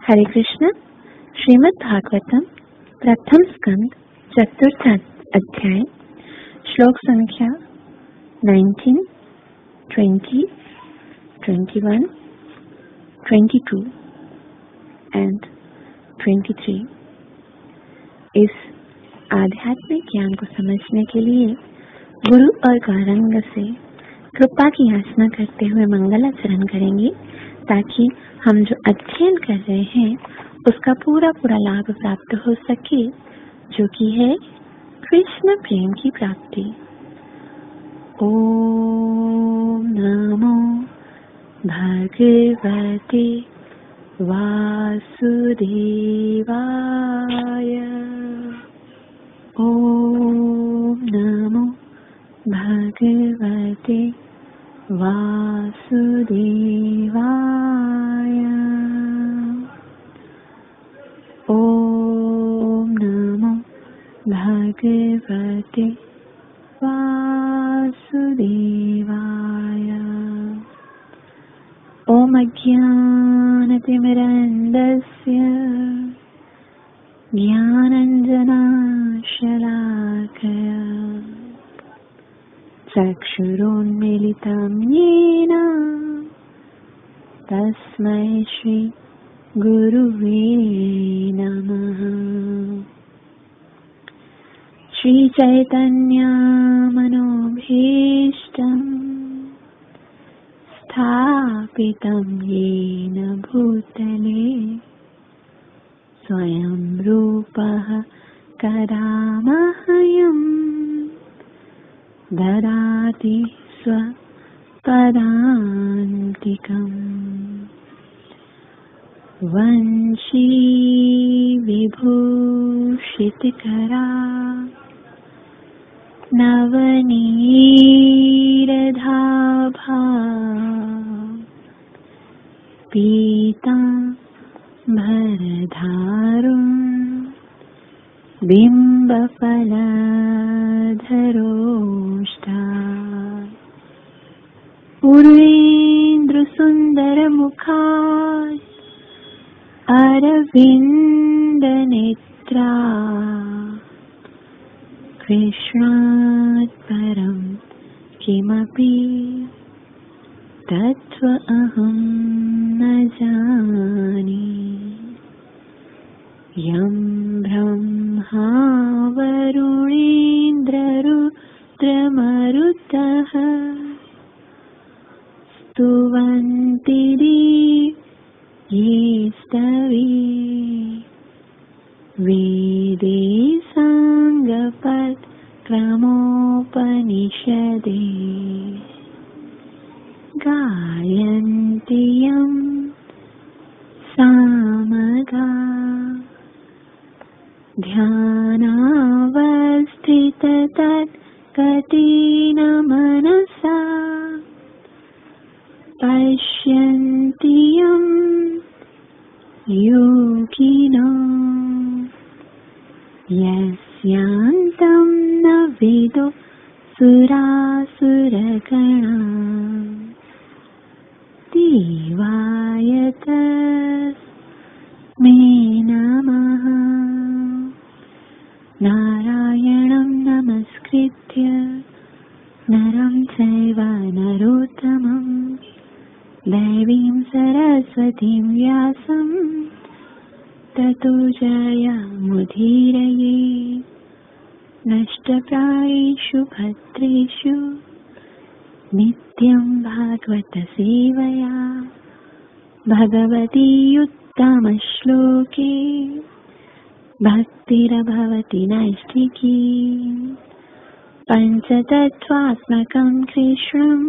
हरे कृष्ण। श्रीमद् भागवतम प्रथम स्कंद चतुर्थ अध्याय श्लोक संख्या 19, 20, 21, 22 एंड 23। इस आध्यात्मिक ज्ञान को समझने के लिए गुरु और गौरांग से कृपा की याचना करते हुए मंगलाचरण करेंगे, ताकि हम जो अध्ययन कर रहे हैं उसका पूरा लाभ प्राप्त हो सके, जो कि है कृष्ण प्रेम की प्राप्ति। ओम नमो भगवते वासुदेवाय। ओम नमो भगवते वासुदेवाय। ओम नमो भगवते वासुदेवाय। ओम अज्ञानतिमिरन्धस्य ज्ञानाञ्जनशलाकया चक्षुरोन्मीलितं येन तस्मै श्री गुरुवे नमः। श्री चैतन्य मनोभीष्टं स्थापितं येन भूतले स्वयं रूपः कदा मह्यं ददाति स्वपदान्तिकम्। वंशी विभूषितकरा नवनीरदाभा पीताम्बरधारुं बिम्बफलधरोष्टा पूर्णेन्दुसुन्दरमुखात् अरविन्दनेत्रा कृष्णात् परं किमपि तत्त्वमहं न जाने। यं ब्रह्मा वरुणेन्द्ररुद्रमरुतः स्तुवन्ति ये स्तवे वेदे साङ्गपदक्रमोपनिषदे गायन्ति यं सामगा ध्यानावस्थिततत्कतेन मनसा पश्यन्ति यं योगिनो यस्यान्तं न विदो सुरासुरगणा। देवाय तस्मै नमः। नारायणं नमस्कृत्य नरं चैव नरोत्तमं देवीं सरस्वतीं व्यासं ततो जयमुदीरये। नष्टप्रायेषु भद्रेषु नित्यं भागवत सेवया भगवती उत्तमश्लोके भक्तिर्भवति नैष्ठिकी। पञ्चतत्त्वात्मकं कृष्णं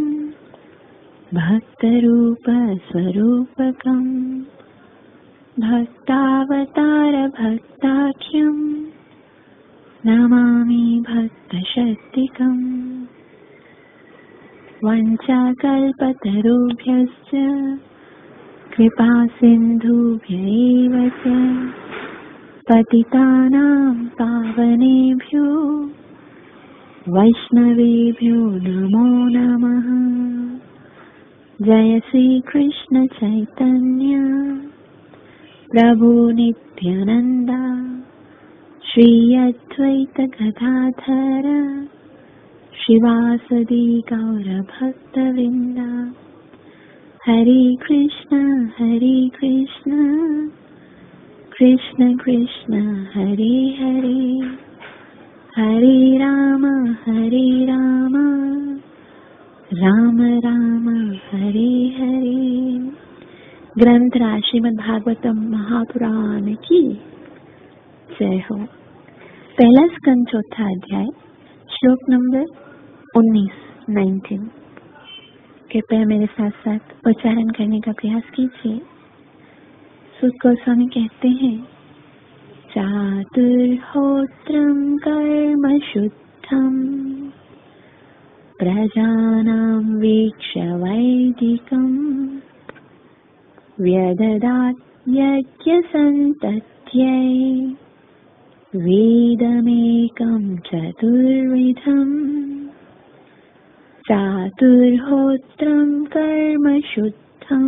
भक्तरूपस्वरूपकं भक्तावतारभक्ताख्यं नमामि भक्तशक्तिकम्। वञ्चाकल्पतरुभ्यश्च कृपासिन्धुभ्य एव च पतितानां पावनेभ्यो वैष्णवेभ्यो नमो नमः। जय श्री कृष्ण चैतन्य प्रभु नित्यानंदा श्री अद्वैत गदाधर श्रीवासदि गौर भक्तवृंदा। हरे कृष्ण कृष्ण कृष्ण हरे हरे, हरे राम राम राम हरे हरे। ग्रंथ श्रीमद् भागवतम महापुराण की जय हो। पहला स्कंद चौथा अध्याय श्लोक नंबर 19 कृपया मेरे साथ साथ उच्चारण करने का प्रयास कीजिए। सूत गोस्वामी कहते हैं, चातुर्होत्रम कर्म शुद्धम प्रजानां वीक्ष्य वैदिकं व्यददात् यज्ञसन्तत्यै वेदमेकं चतुर्विधम्। चातुर्होत्रं कर्म शुद्धं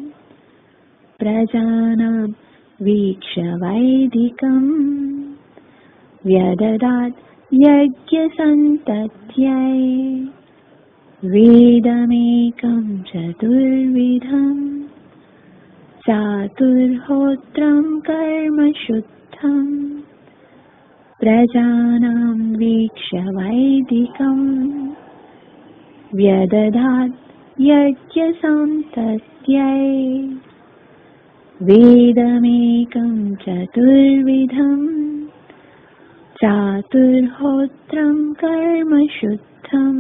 प्रजानां वीक्ष्य वैदिकं व्यददात् यज्ञसन्तत्यै वेदमेकं चतुर्विधम्। चातुर्होत्रं कर्म शुद्धं प्रजानां वीक्ष्य वैदिकं व्यददात् यज्ञसन्तत्यै वेदमेकं चतुर्विधम्। चातुर्होत्रं कर्म शुद्धं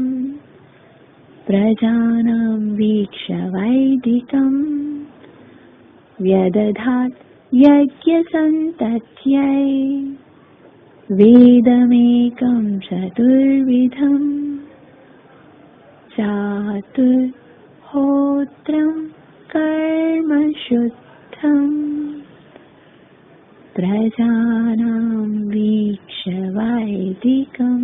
प्रजानां वीक्ष्य वैदिकं व्यदधात् यज्ञसन्तत्यै वेदमेकं चतुर्विधम्। चातुर्होत्रं कर्म शुद्धं प्रजानां वीक्ष्य वैदिकं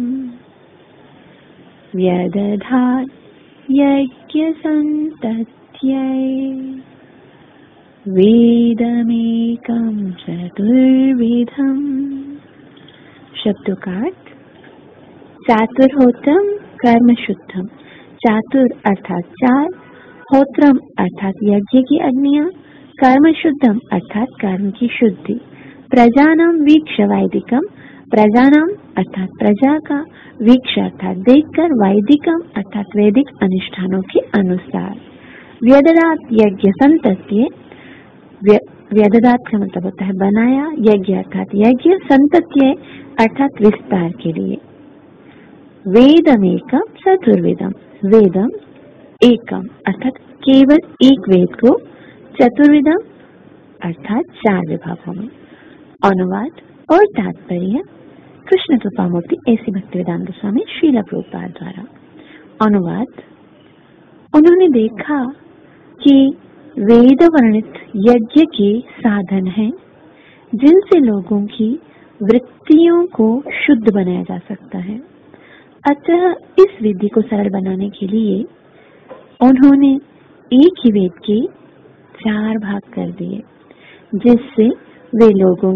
व्यदधात् यज्ञसन्तत्यै वेदमेकं चतुर्विधम्। शब्दों का अर्थ, चातुर्होत्रम कर्म शुद्धम। चातुर अर्थात चार, होत्रम अर्थात यज्ञ की अग्नियां, कर्म शुद्धम अर्थात कर्म की शुद्धि, प्रजानाम वीक्ष्य वैदिकम प्रजानाम अर्थात प्रजा का, वीक्ष अर्थात देखकर, वैदिकम अर्थात वैदिक अनुष्ठानों के अनुसार, व्यददात् यज्ञ संतत्ये व्यददात् का मतलब होता है बनाया, यज्ञ अर्थात यज्ञ, संतत्ये अर्थात विस्तार के लिए। वेदमेकम चतुर्वेदम, वेदम एकम अर्थात केवल एक वेद को, चतुर्विधम अर्थात चार विभागों में। अनुवाद और तात्पर्य कृष्ण कृपामूर्ति ऐसी भक्तिवेदांत स्वामी श्रील प्रभुपाद द्वारा। अनुवाद, उन्होंने देखा कि वेद वर्णित यज्ञ के साधन हैं जिनसे लोगों की वृत्तियों को शुद्ध बनाया जा सकता है। अतः इस विधि को सरल बनाने के लिए उन्होंने एक ही वेद के चार भाग कर दिए, जिससे वे लोगों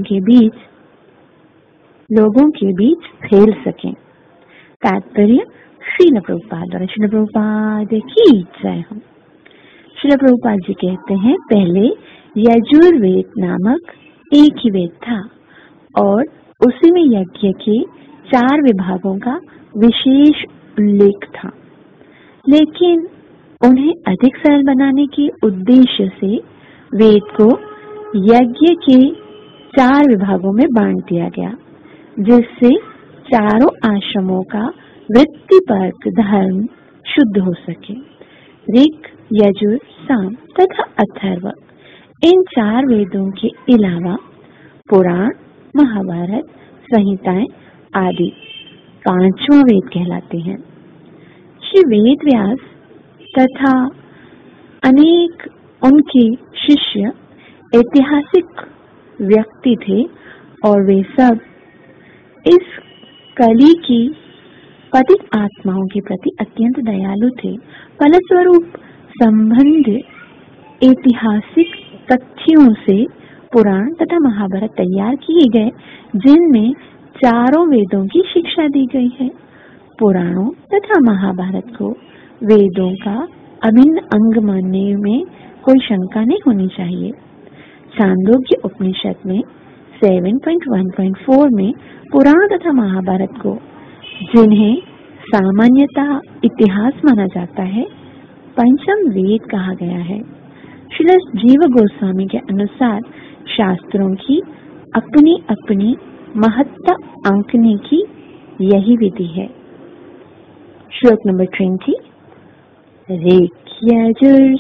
के बीच फैल सकें। तात्पर्य श्रील प्रभुपाद द्वारा। श्रील प्रभुपाद की जय हो। श्रील प्रभुपाद जी कहते हैं, पहले यजुर्वेद नामक एक ही वेद था और उसी में यज्ञ के चार विभागों का विशेष उल्लेख था, लेकिन उन्हें अधिक सरल बनाने के उद्देश्य से वेद को यज्ञ के चार विभागों में बांट दिया गया, जिससे चारों आश्रमों का वृत्तिपर्क धर्म शुद्ध हो सके। ऋग, यजुर, साम तथा अथर्व, इन चार वेदों के अलावा पुराण, महाभारत, संहिताएं आदि पांचवा वेद कहलाते हैं। श्री वेद व्यास तथा अनेक उनके शिष्य ऐतिहासिक व्यक्ति थे और वे सब इस कली की पतित आत्माओं के प्रति अत्यंत दयालु थे। फलस्वरूप संबंध ऐतिहासिक तथ्यों से पुराण तथा महाभारत तैयार किए गए, जिनमें चारों वेदों की शिक्षा दी गई है। पुराणों तथा महाभारत को वेदों का अभिन्न अंग मानने में कोई शंका नहीं होनी चाहिए। छांदोग्य उपनिषद में 7.1.4 में पुराण तथा महाभारत को, जिन्हें सामान्यतः इतिहास माना जाता है, पंचम वेद कहा गया है। श्री जीव गोस्वामी के अनुसार शास्त्रों की अपनी अपनी महत्ता आंकने की यही विधि है। श्लोक नंबर 20। ऋक्यजुर्सामाथर्वाख्या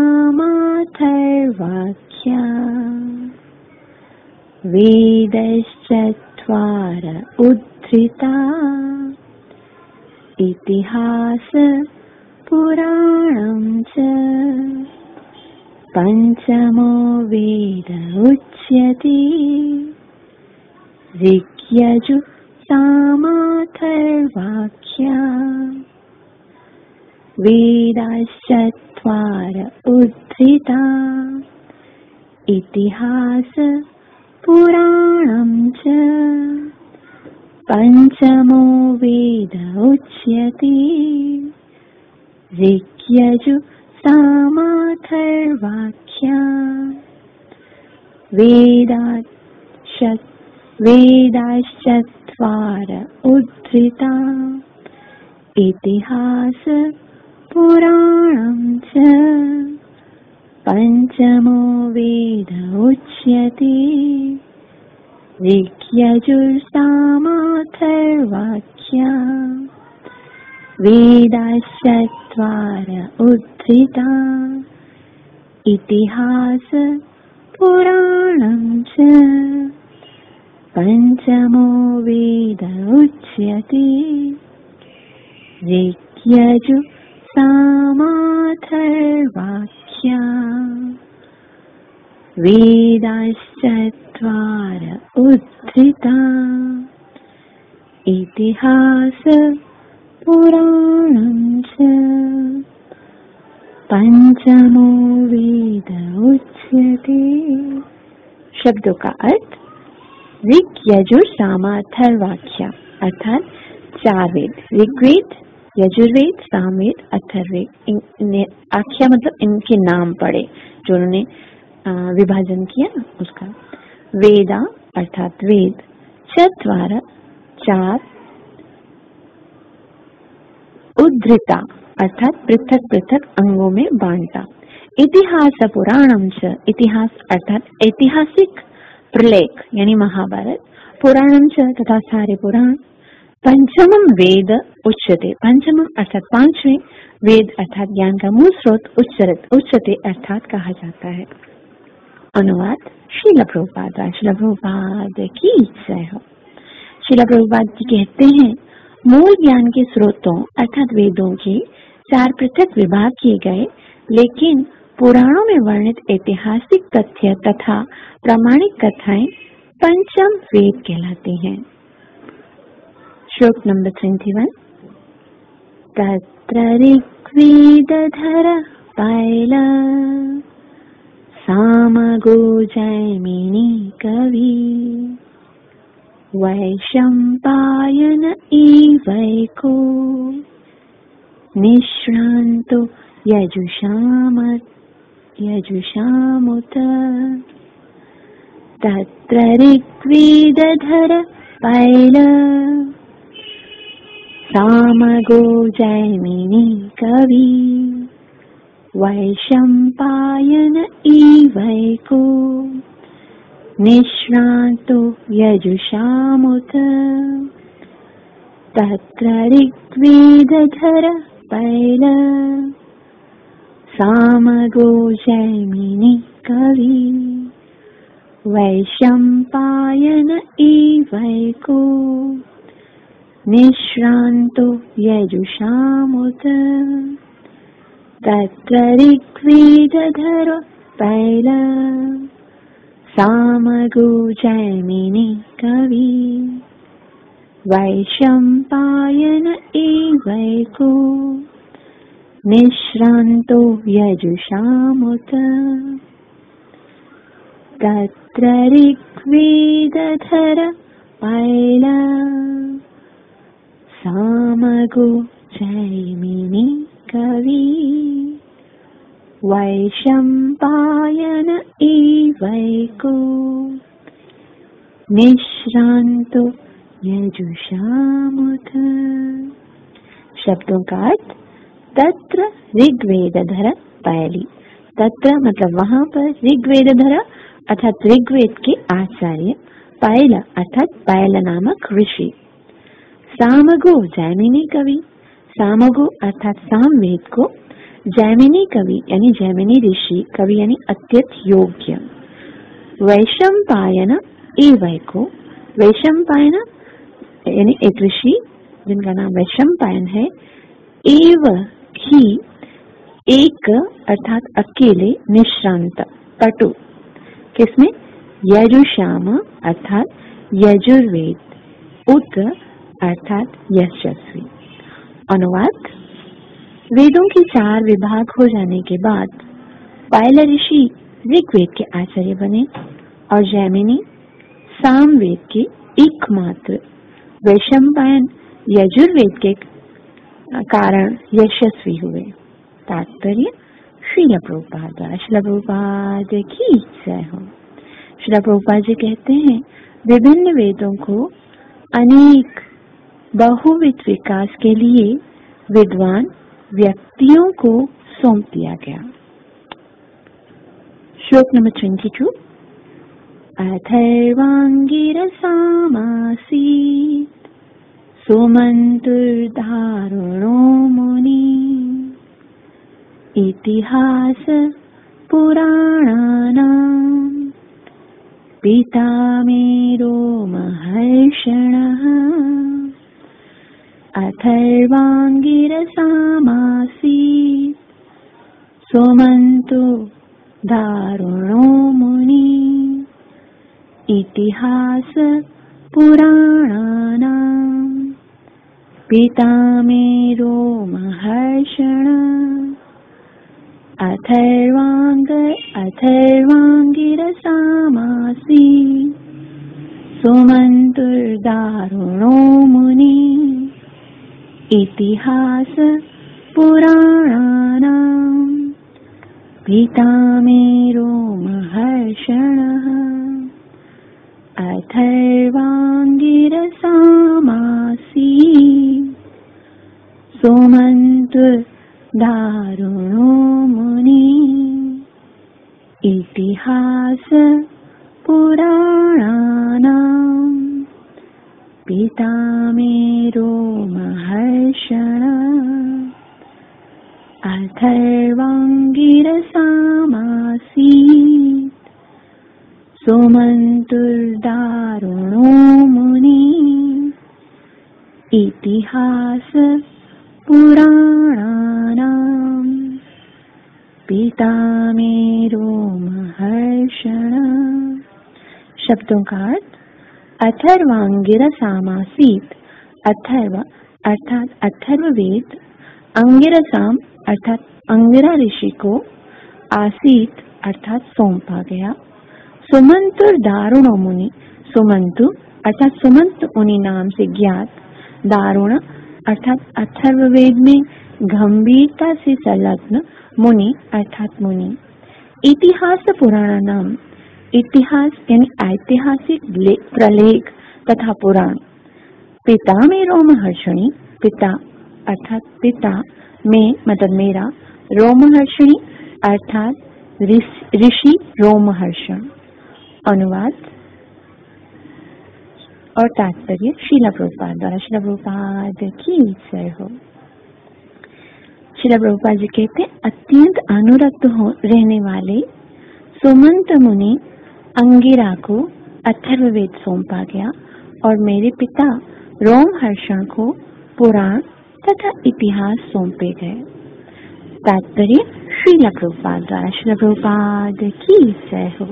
वेदश्चत्वार उद्धृता इतिहास पुराणं च पंचमो वेद उच्यते। ऋग्यजु सामाथर्वाख्या वेदाश्चत्वार उद्धृता इतिहास पुराणं च पंचमो वेद उच्यते। ऋग्यजु सामाथर्वाख्या वेदाश्चत्वार उद्धृता इतिहास पुराणं च पंचमो वेद उच्यते। ऋग्यजुर्सामाथर्वाख्या वेदाश्चत्वार उद्धृता इतिहास पुराणं च पंचमो वेद उच्यते। ऋग्यजु सामाथर्वाख्या वेदाश्चत्वार उद्धृता इतिहास पुराणं च पंचमो वेद उच्यते। शब्दों का अर्थ। ऋग, यजुर, साम, अथर्वाख्या अर्थात चार वेद, ऋग्वेद, यजुर्वेद, सामवेद, अथर्ववेद। आख्या मतलब इनके नाम पड़े जो उन्होंने विभाजन किया ना, उसका। वेदा अर्थात वेद, चत्वार चार, उद्धृता अर्थात पृथक पृथक अंगों में बांटा। इतिहास पुराणम च, इतिहास अर्थात ऐतिहासिक प्रलेख यानी महाभारत, पुराणम च तथा सारे पुराण। पंचमम वेद उच्यते, पंचमम अर्थात पांचवें, वेद अर्थात ज्ञान का मूल स्रोत, उच्यते अर्थात कहा जाता है। अनुवाद श्रील प्रभुपाद की जय हो। श्रील प्रभुपाद जी कहते हैं, मूल ज्ञान के स्रोतों अर्थात वेदों के चार पृथक विभाग किए गए, लेकिन पुराणों में वर्णित ऐतिहासिक तथ्य तथा प्रामाणिक कथाएं पंचम वेद कहलाती हैं। श्लोक नंबर 21। तत्र ऋग्वेदधर पैल सामगो जैमिनी कवि वैशंपायन इवैको निश्रान्तो यजुषामुत। तत्र ऋग्वेदधर पैल सामगो जैमिनी कवि वैशंपायन इवैको निश्रान्तो यजुषामुत। तत्र ऋग्वेदधर पैल सामगो जैमिनी कवि वैशंपायन इवैको निश्रान्तो यजुषामुत। तत्र ऋग्वेदधर पैल सामगो जैमिनी कवि वैशंपायन इवैको निश्रान्तो यजुषामुत। तत्र ऋग्वेदधर पैल सामगो जैमिनी कवि वैशंपायन एवैको निश्रांतो यजुषामुत। शब्दों का अर्थ तत्र ऋग्वेदधर पैली। तत्र मतलब वहां पर, ऋग्वेदधर अर्थात ऋग्वेद के आचार्य, पैल अर्थात पैल नामक ऋषि, सामगो जैमिनी कवि, सामगो अर्थात सामवेद को, जैमिनी कवि यानी जैमिनी ऋषि, कवि यानी अत्यंत योग्य, वैशंपायन एवैको, वैशंपायन यानी एक ऋषि जिनका नाम वैशंपायन है, एव ही एक अर्थात अकेले, निश्रांत पटु किसमें, यजुषाम अर्थात यजुर्वेद, उत अर्थात यशस्वी। अनुवाद, वेदों के 4 विभाग हो जाने के बाद पैल ऋषि ऋग्वेद के आचार्य बने और जैमिनी सामवेद के एकमात्र, वैशंपायन यजुर्वेद के कारण यशस्वी हुए। तात्पर्य, श्रील प्रभुपाद द्वारा। श्रील प्रभुपाद की जय हो। श्रील प्रभुपाद जी कहते हैं, विभिन्न वेदों को अनेक बहुविध विकास के लिए विद्वान व्यक्तियों को सौंप दिया गया। श्लोक नंबर 22। अथर्वांगिरसामासीत् सुमन्तुर्दारुणो मुनि इतिहास पुराणानां पितामहो महर्षणः। अथर्वांगिरसामासीत् सुमन्तो दारुणो मुनि इतिहास पुराणानां पितामहो महर्षणः। अथर्वांगिरसामासीत् सुमन्तुर्दारुणो मुनि इतिहास पुराणानां पितामहो महर्षणः। अथर्वांगिरसामासीत् सुमन्तुर्दारुणो मुनि इतिहास पुराणानां पितामहो महर्षणः। अथर्वांगिरसामासीत् सुमन्तुर्दारुणो मुनि इतिहास पुराणानां पितामहो महर्षणः। शब्दों का अर्थ, अथर्वांगिरसामासीत्, अथर्व अर्थात अथर्ववेद, अंगिरसाम अर्थात अंगिरा ऋषि को, आसीत अर्थात सौंपा गया, सुमंतुर दारुणो मुनि, सुमंतु अर्थात सुमंत मुनि नाम से ज्ञात, दारुण अर्थात अथर्ववेद में गंभीरता से संलग्न, मुनि अर्थात मुनि, इतिहास पुराण नाम, इतिहास यानी ऐतिहासिक प्रलेख तथा पुराण, पितामहो महर्षणि, पिता अर्थात पिता में मतलब मेरा, रोमहर्षणि अर्थात ऋषि रोमहर्षण। अनुवाद और तात्पर्य श्रील प्रभुपाद द्वारा। श्रील प्रभुपाद की जय हो। श्रील प्रभुपाद जी कहते हैं, अत्यंत अनुरक्त रहने वाले सुमंत मुनि अंगिरा को अथर्ववेद सौंपा गया और मेरे पिता रोमहर्षण को पुराण तथा इतिहास सौंपे गए। तात्पर्य श्रील प्रभुपाद द्वारा। श्रील प्रभुपाद की जय हो।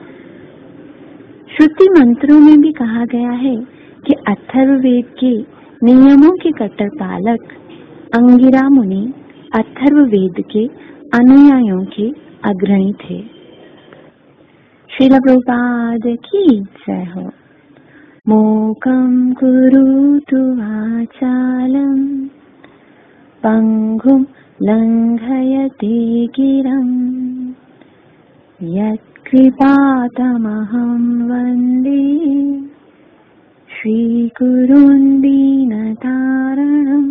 श्रुति मंत्रों में भी कहा गया है कि अथर्ववेद के नियमों के कट्टर पालक अंगिरा मुनि अथर्ववेद के अनुयायियों के अग्रणी थे। श्रील प्रभुपाद की जय हो। मूकं करोतु वाचालं पंगुं लंघयते गिरं यत्कृपातमहं वन्दे श्रीगुरुं दीनतारणम्।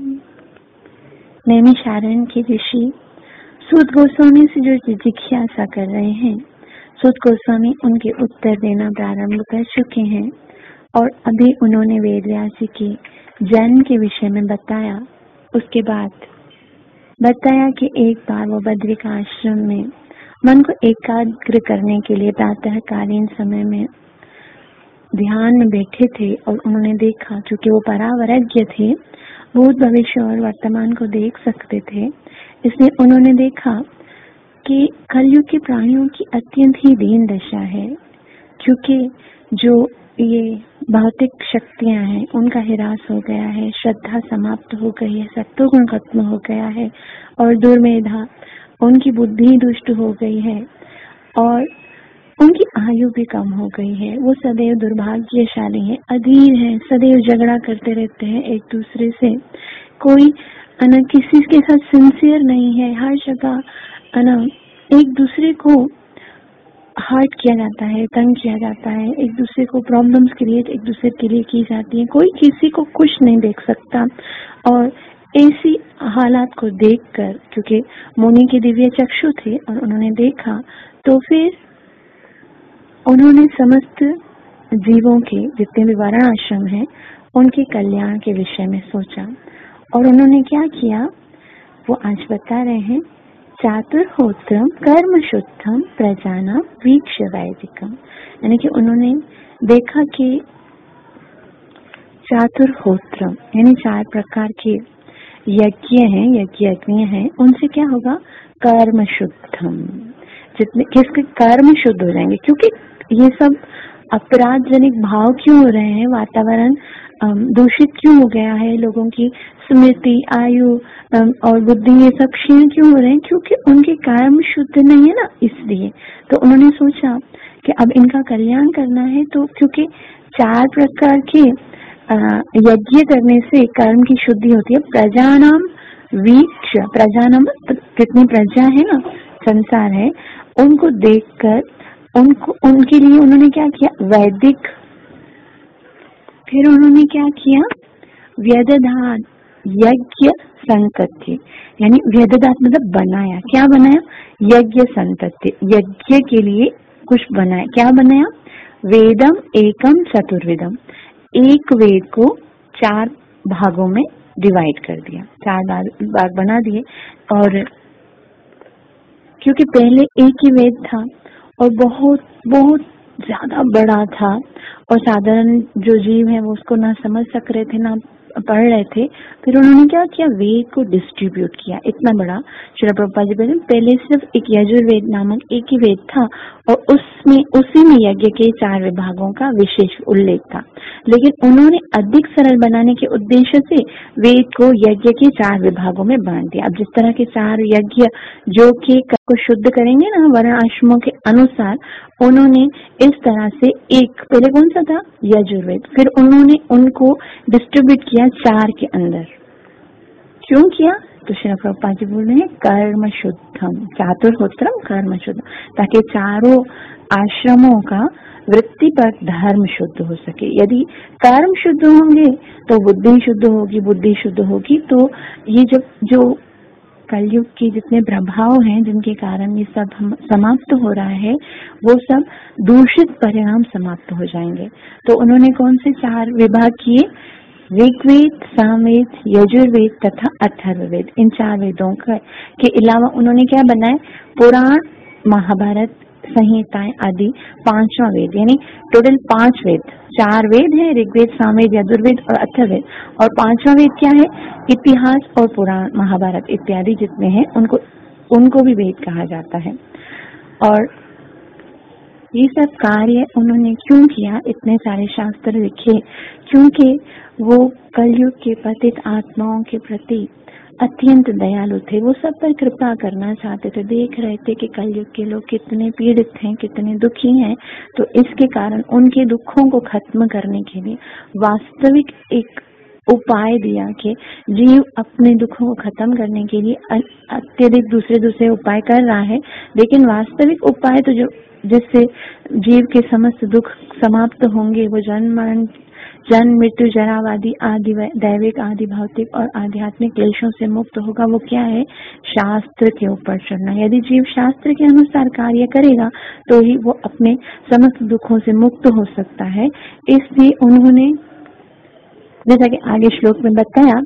नैमिषारण्य के ऋषि सूत गोस्वामी से जो जिज्ञासा कर रहे हैं, सूत गोस्वामी उनके उत्तर देना प्रारंभ कर चुके हैं और अभी उन्होंने वेदव्यास जी के जन्म के विषय में बताया। उसके बाद बताया कि एक बार वो बद्रिक आश्रम में मन को एकाग्र करने के लिए प्रातःकालीन समय में ध्यान में बैठे थे और उन्होंने देखा, क्योंकि वो परावरज्ञ थे, भूत भविष्य और वर्तमान को देख सकते थे, इसलिए उन्होंने देखा कि कलयुग के प्राणियों की अत्यंत ही दीन दशा है, क्योंकि जो ये भौतिक शक्तियां हैं उनका हिरास हो गया है, श्रद्धा समाप्त हो गई है, सत्वगुण खत्म हो गया है और दुर्मेधा, उनकी बुद्धि दुष्ट हो गई है और उनकी आयु भी कम हो गई है। वो सदैव दुर्भाग्यशाली है, अधीर है, सदैव झगड़ा करते रहते हैं एक दूसरे से, कोई किसी के साथ सिंसियर नहीं है, हर जगह एक दूसरे को हर्ट किया जाता है, तंग किया जाता है, एक दूसरे को प्रॉब्लम्स क्रिएट एक दूसरे के लिए की जाती है, कोई किसी को खुश नहीं देख सकता। और ऐसी हालात को देखकर, क्योंकि मुनि के दिव्य चक्षु थे और उन्होंने देखा, तो फिर उन्होंने समस्त जीवों के जितने भी वर्णाश्रम हैं उनके कल्याण के विषय में सोचा और उन्होंने क्या किया वो आज बता रहे हैं। चातुर्होत्रम कर्म शुद्धम प्रजानां वीक्ष्य वैदिकम, यानी कि उन्होंने देखा कि चातुर्होत्रम यानी 4 प्रकार के यज्ञ हैं, यज्ञ हैं, उनसे क्या होगा, कर्म शुद्धम, जितने किसके कर्म शुद्ध हो जाएंगे, क्योंकि ये सब अपराधजनक भाव क्यों हो रहे हैं, वातावरण दूषित क्यों हो गया है, लोगों की स्मृति, आयु और बुद्धि ये सब क्षीण क्यों हो रहे हैं, क्योंकि उनके कर्म शुद्ध नहीं है ना, इसलिए। तो उन्होंने सोचा कि अब इनका कल्याण करना है, तो क्योंकि 4 प्रकार के यज्ञ करने से कर्म की शुद्धि होती है। प्रजानाम वीक्ष, प्रजानाम कितनी प्रजा है ना, संसार है, उनको देखकर उनको उनके लिए उन्होंने क्या किया, वैदिक, फिर उन्होंने क्या किया, व्यदधान यज्ञ संतति, यानी व्यदधात मतलब बनाया, क्या बनाया, यज्ञ संतति, यज्ञ के लिए कुछ बनाया, क्या बनाया, वेदम एकम चतुर्वेदम, एक वेद को 4 भागों में डिवाइड कर दिया, 4 भाग बना दिए। और क्योंकि पहले एक ही वेद था और बहुत बहुत ज्यादा बड़ा था और साधारण जो जीव है वो उसको ना समझ सक रहे थे, ना पढ़ रहे थे, फिर उन्होंने क्या किया, वेद को डिस्ट्रीब्यूट किया, इतना बड़ा। श्रील प्रभुपाद जी बोले पहले सिर्फ एक यजुर्वेद नामक एक ही वेद था और उसी में यज्ञ के 4 विभागों का विशेष उल्लेख था, लेकिन उन्होंने अधिक सरल बनाने के उद्देश्य से वेद को यज्ञ के 4 विभागों में बांट दिया। अब जिस तरह के 4 यज्ञ जो कि को शुद्ध करेंगे ना वर्ण आश्रमों के अनुसार, उन्होंने इस तरह से एक, पहले कौन सा था, यजुर्वेद, फिर उन्होंने उनको डिस्ट्रीब्यूट किया 4 के अंदर। क्यों किया, तो श्री प्रभुपाद जी बोल रहे हैं कर्म शुद्धम, चातुर्होत्रम कर्म शुद्धम, ताकि चारों आश्रमों का वृत्तिपरक धर्म शुद्ध हो सके। यदि कर्म शुद्ध होंगे तो बुद्धि शुद्ध होगी, बुद्धि शुद्ध होगी तो ये जब जो कलयुग के जितने प्रभाव हैं जिनके कारण ये सब समाप्त हो रहा है, वो सब दूषित परिणाम समाप्त हो जाएंगे। तो उन्होंने कौन से 4 विभाग किए, ऋग्वेद, सामवेद, यजुर्वेद तथा अथर्ववेद। इन 4 वेदों के अलावा उन्होंने क्या बनाया, पुराण, महाभारत, संहिताएं आदि 5वां वेद, यानी टोटल 5 वेद, 4 वेद है, ऋग्वेद, सामवेद, यजुर्वेद और अथर्ववेद, और 5वां वेद क्या है, इतिहास और पुराण, महाभारत इत्यादि जितने हैं उनको भी वेद कहा जाता है। और ये सब कार्य उन्होंने क्यों किया, इतने सारे शास्त्र लिखे, क्योंकि वो कलयुग के पतित आत्माओं के प्रति अत्यंत दयालु थे, वो सब पर कृपा करना चाहते थे, देख रहे थे कि कलयुग के लोग कितने पीड़ित हैं, कितने दुखी हैं, तो इसके कारण उनके दुखों को खत्म करने के लिए वास्तविक एक उपाय दिया कि जीव अपने दुखों को खत्म करने के लिए अत्यधिक दूसरे उपाय कर रहा है, लेकिन वास्तविक उपाय तो जो जिससे जीव के समस्त दुख समाप्त होंगे, वो जन्म मृत्यु जरावादी आदि दैविक आदि भौतिक और आध्यात्मिक क्लेशों से मुक्त होगा, वो क्या है? शास्त्र के ऊपर चलना। यदि जीव शास्त्र के अनुसार कार्य करेगा तो ही वो अपने समस्त दुखों से मुक्त हो सकता है। इसलिए उन्होंने, जैसा कि आगे श्लोक में बताया,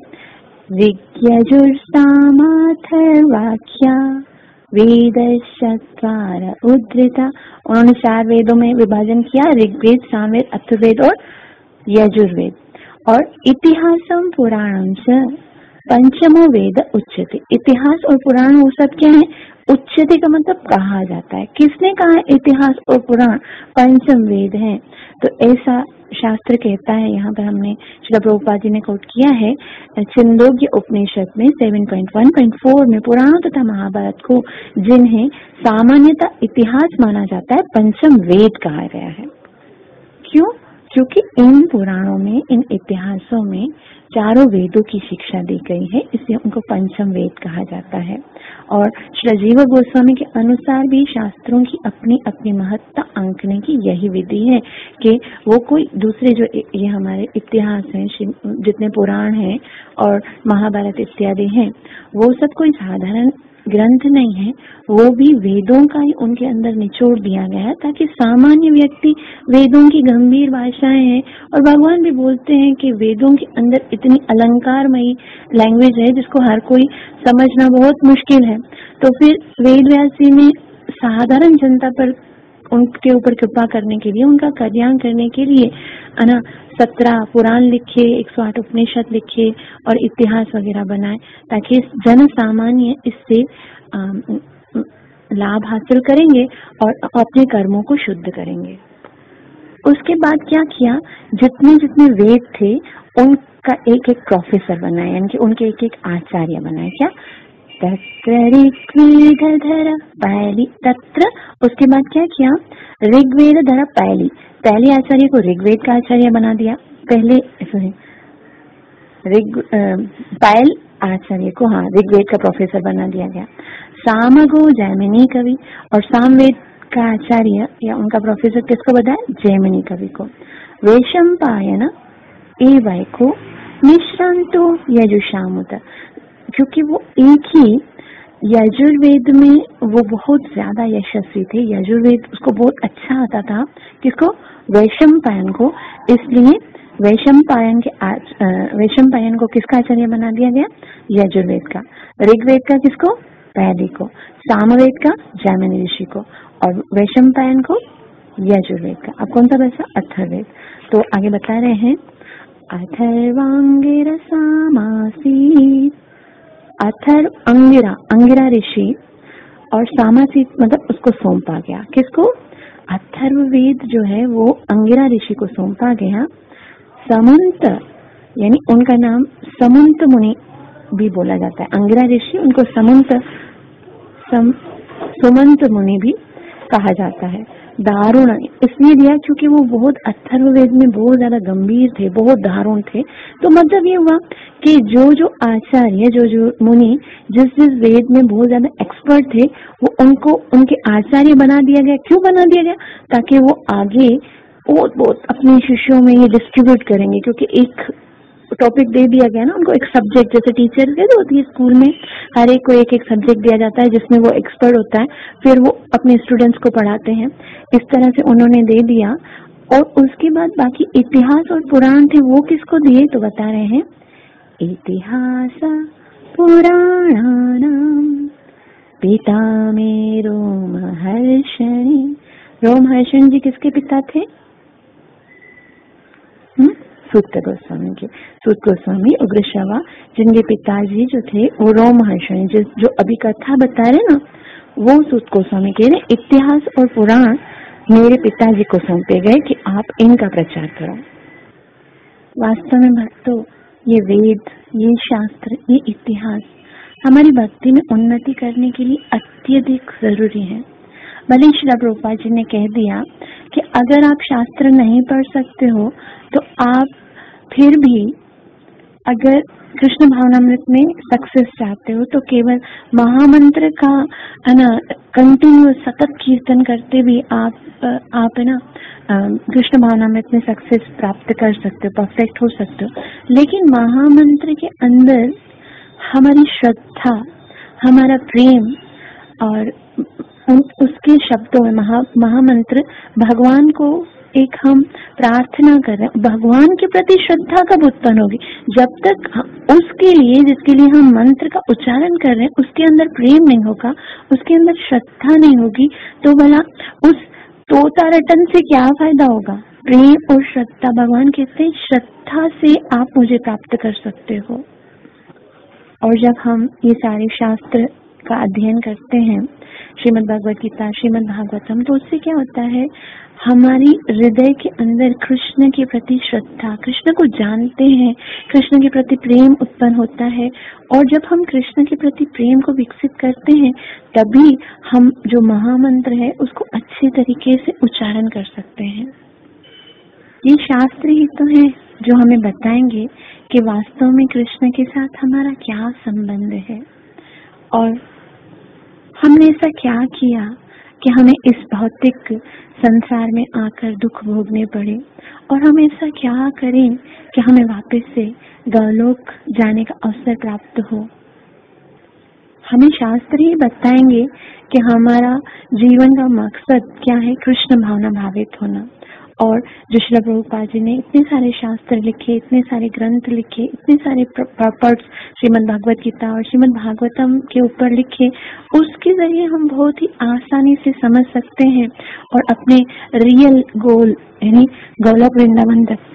ऋग्यजुर्सामाथर्वाख्या वेदश्चत्वार उद्धृता, उन्होंने 4 वेदों में विभाजन किया, ऋग्वेद, सामवेद, अथर्ववेद और यजुर्वेद। और इतिहासम पुराणम च पंचमो वेद उच्यते। इतिहास और पुराण वो सब क्या है? उच्यते का मतलब कहा जाता है। किसने कहा इतिहास और पुराण पंचम वेद है? तो ऐसा शास्त्र कहता है। यहाँ पर हमने श्रील प्रभुपाद जी ने कोट किया है छंदोग्य उपनिषद में 7.1.4 में, पुराण तथा महाभारत को जिन्हें सामान्यतः इतिहास माना जाता है, पंचम वेद कहा गया है। क्यों? क्योंकि इन पुराणों में, इन इतिहासों में 4 वेदों की शिक्षा दी गई है, इसलिए उनको पंचम वेद कहा जाता है। और श्री जीव गोस्वामी के अनुसार भी शास्त्रों की अपनी अपनी महत्ता आंकने की यही विधि है कि वो कोई दूसरे जो ये हमारे इतिहास हैं, जितने पुराण हैं और महाभारत इत्यादि हैं, वो सब कोई साधारण ग्रंथ नहीं है, वो भी वेदों का ही उनके अंदर निचोड़ दिया गया है, ताकि सामान्य व्यक्ति, वेदों की गंभीर भाषाएं हैं और भगवान भी बोलते हैं कि वेदों के अंदर इतनी अलंकारमयी लैंग्वेज है जिसको हर कोई समझना बहुत मुश्किल है। तो फिर वेद व्यास जी ने साधारण जनता पर उनके ऊपर कृपा करने के लिए, उनका कल्याण करने के लिए 17 पुराण लिखे, 108 उपनिषद लिखे और इतिहास वगैरह बनाए, ताकि जन सामान्य इससे लाभ हासिल करेंगे और अपने कर्मों को शुद्ध करेंगे। उसके बाद क्या किया? जितने जितने वेद थे उनका एक एक प्रोफेसर बनाए, यानी कि उनके एक एक आचार्य बनाए। क्या? तत्र ऋग्वेद धर पहली, तत्र, उसके बाद क्या किया? ऋग्वेद धर पहले आचार्य को ऋग्वेद का आचार्य बना दिया। पहले पायल आचार्य को ऋग्वेद का प्रोफेसर बना दिया गया। सामगो जैमिनी कवि, और सामवेद का आचार्य या उनका प्रोफेसर किसको बताया? जैमिनी कवि को। वैशंपायन एवैको निश्रांतो यजुषामुत, क्योंकि वो एक ही यजुर्वेद में वो बहुत ज्यादा यशस्वी थे, यजुर्वेद उसको बहुत अच्छा आता था। किसको? वैशंपायन को। इसलिए वैशंपायन को किसका आचार्य बना दिया गया? यजुर्वेद का। ऋग्वेद का किसको? पहली को। सामवेद का जैमिनी ऋषि को, और वैशंपायन को यजुर्वेद का। अब कौन सा बचा? अथर्ववेद। तो आगे बता रहे हैं, अथर्वांगिर सामासीत, अथर्व अंगिरा ऋषि, और सामासीत मतलब उसको सौंपा गया। किसको? अथर्ववेद जो है वो अंगिरा ऋषि को सौंपा गया। समंत, यानी उनका नाम समंत मुनि भी बोला जाता है। अंगिरा ऋषि, उनको सुमंत मुनि भी कहा जाता है। दारुण इसलिए दिया क्योंकि वो बहुत अथर्ववेद में बहुत ज्यादा गंभीर थे, बहुत दारुण थे। तो मतलब ये हुआ कि जो आचार्य, जो मुनि जिस वेद में बहुत ज्यादा एक्सपर्ट थे, वो उनको उनके आचार्य बना दिया गया। क्यों बना दिया गया? ताकि वो आगे बहुत अपने शिष्यों में ये डिस्ट्रीब्यूट करेंगे, क्योंकि एक टॉपिक दे दिया गया ना उनको, एक सब्जेक्ट, जैसे टीचर जो होती है स्कूल में, हर एक को एक एक सब्जेक्ट दिया जाता है जिसमें वो एक्सपर्ट होता है, फिर वो अपने स्टूडेंट्स को पढ़ाते हैं। इस तरह से उन्होंने दे दिया। और उसके बाद बाकी इतिहास और पुराण थे, वो किसको दिए? तो बता रहे हैं, इतिहास पुराणानाम पिता में रोमहर्षणी। रोमहर्षण जी किसके पिता थे? सूत गोस्वामी के। सूत गोस्वामी उग्रश्रवा, जिनके पिताजी जो थे वो रोमहर्षणी, जो अभी कथा बता रहे ना, वो सूत गोस्वामी कह रहे इतिहास और पुराण मेरे पिताजी को सौंपे गए कि आप इनका प्रचार करो। वास्तव में भक्तों, ये वेद, ये शास्त्र, ये इतिहास हमारी भक्ति में उन्नति करने के लिए अत्यधिक जरूरी है। भले श्रील प्रभुपाद जी ने कह दिया कि अगर आप शास्त्र नहीं पढ़ सकते हो तो आप फिर भी अगर कृष्ण भावनामृत में सक्सेस चाहते हो तो केवल महामंत्र का है ना कंटिन्यूअस सतत कीर्तन करते भी आप है ना कृष्ण भावनामृत में सक्सेस प्राप्त कर सकते हो, परफेक्ट हो सकते हो। लेकिन महामंत्र के अंदर हमारी श्रद्धा, हमारा प्रेम और उसके शब्दों में महामंत्र भगवान को एक हम प्रार्थना कर रहे हैं, भगवान के प्रति श्रद्धा कब उत्पन्न होगी? जब तक उसके लिए जिसके लिए हम मंत्र का उच्चारण कर रहे हैं उसके अंदर प्रेम नहीं होगा, उसके अंदर श्रद्धा नहीं होगी, तो भला उस तोता रटन से क्या फायदा होगा? प्रेम और श्रद्धा, भगवान कहते हैं श्रद्धा से आप मुझे प्राप्त कर सकते हो। और जब हम ये सारे शास्त्र का अध्ययन करते हैं, श्रीमद् भगवत गीता, श्रीमद् भागवतम, तो उससे क्या होता है, हमारी हृदय के अंदर कृष्ण के प्रति श्रद्धा, कृष्ण को जानते हैं, कृष्ण के प्रति प्रेम उत्पन्न होता है। और जब हम कृष्ण के प्रति प्रेम को विकसित करते हैं तभी हम जो महामंत्र है उसको अच्छे तरीके से उच्चारण कर सकते हैं। ये शास्त्र ही तो है जो हमें बताएंगे कि वास्तव में कृष्ण के साथ हमारा क्या संबंध है और हमने ऐसा क्या किया कि हमें इस भौतिक संसार में आकर दुख भोगने पड़े, और हम ऐसा क्या करें कि हमें वापस से गौलोक जाने का अवसर प्राप्त हो। हमें शास्त्र ही बताएंगे कि हमारा जीवन का मकसद क्या है, कृष्ण भावना भावित होना। और जो श्रील प्रभुपाद जी ने इतने सारे शास्त्र लिखे, इतने सारे ग्रंथ लिखे, इतने सारे पर्ट्स श्रीमद् भगवत गीता और श्रीमद् भागवतम के ऊपर लिखे, उसके जरिए हम बहुत ही आसानी से समझ सकते हैं और अपने रियल गोल यानी गोलोक वृंदावन तक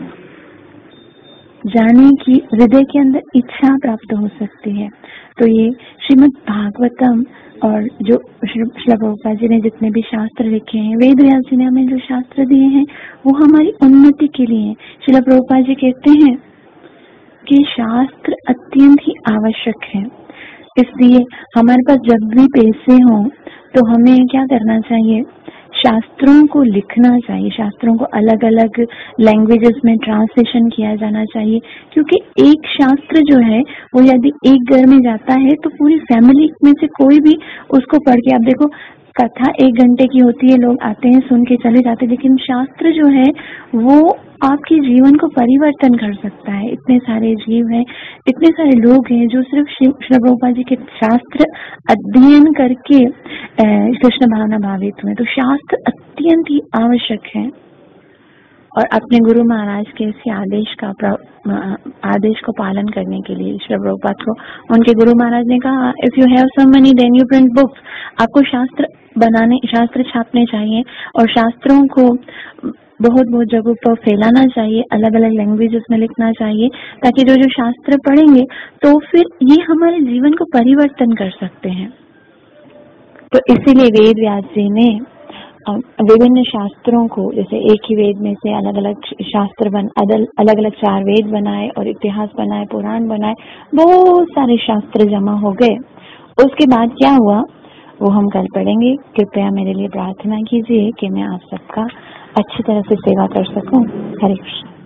जाने की हृदय के अंदर इच्छा प्राप्त हो सकती है। तो ये श्रीमद् भागवतम और जो श्रील प्रभुपाद जी ने जितने भी शास्त्र लिखे हैं, वेद व्यास जी ने हमें जो शास्त्र दिए हैं वो हमारी उन्नति के लिए है। श्रील प्रभुपाद जी कहते हैं कि शास्त्र अत्यंत ही आवश्यक है, इसलिए हमारे पास जब भी पैसे हों तो हमें क्या करना चाहिए, शास्त्रों को लिखना चाहिए, शास्त्रों को अलग अलग लैंग्वेजेस में ट्रांसलेशन किया जाना चाहिए। क्योंकि एक शास्त्र जो है वो यदि एक घर में जाता है तो पूरी फैमिली में से कोई भी उसको पढ़ के, आप देखो कथा 1 घंटे की होती है, लोग आते हैं सुन के चले जाते हैं, लेकिन शास्त्र जो है वो आपके जीवन को परिवर्तन कर सकता है। इतने सारे जीव हैं, इतने सारे लोग हैं जो सिर्फ श्रील प्रभुपाद जी के शास्त्र अध्ययन करके कृष्ण भावना भावित हुए। तो शास्त्र अत्यंत ही आवश्यक है। और अपने गुरु महाराज के इसी आदेश को पालन करने के लिए श्रील प्रभुपाद को उनके गुरु महाराज ने कहा, if you have some money then you print books. आपको शास्त्र छापने चाहिए और शास्त्रों को बहुत जगहों पर फैलाना चाहिए, अलग अलग लैंग्वेजेस में लिखना चाहिए, ताकि जो शास्त्र पढ़ेंगे तो फिर ये हमारे जीवन को परिवर्तन कर सकते हैं। तो इसीलिए वेद व्यास जी ने विभिन्न शास्त्रों को, जैसे एक ही वेद में से अलग अलग शास्त्र अलग अलग 4 वेद बनाए और इतिहास बनाए, पुराण बनाए, बहुत सारे शास्त्र जमा हो गए। उसके बाद क्या हुआ वो हम कल पढ़ेंगे। कृपया मेरे लिए प्रार्थना कीजिए कि मैं आप सबका अच्छी तरह से सेवा कर सकूं। हरे कृष्ण।